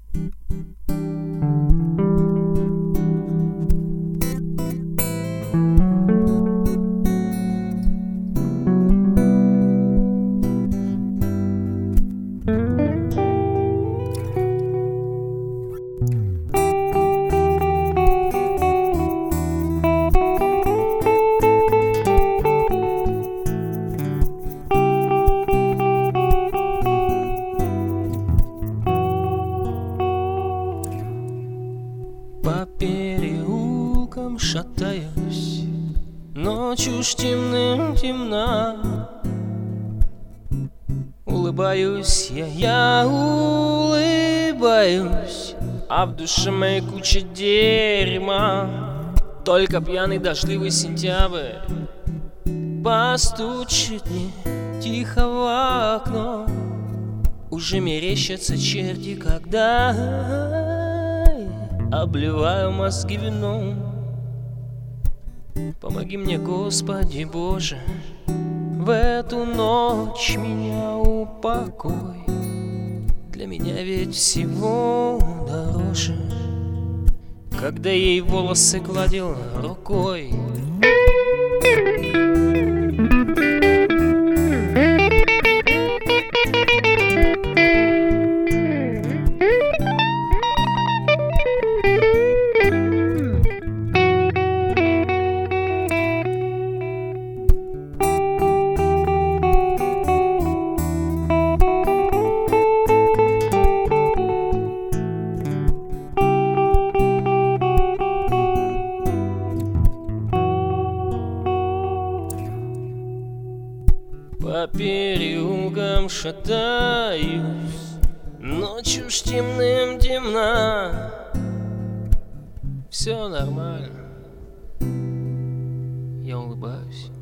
По переулкам шатаюсь, ночью ж темным темна. Улыбаюсь я улыбаюсь, а в душе моей куча дерьма. Только пьяный дождливый сентябрь постучит мне тихо в окно. Уже мерещатся черти, когда обливаю мозги вином. Помоги мне, Господи Боже, в эту ночь меня упокой. Для меня ведь всего дороже, когда ей волосы гладил рукой. По переулкам шатаюсь, ночью ж темным темна. Все нормально, я улыбаюсь.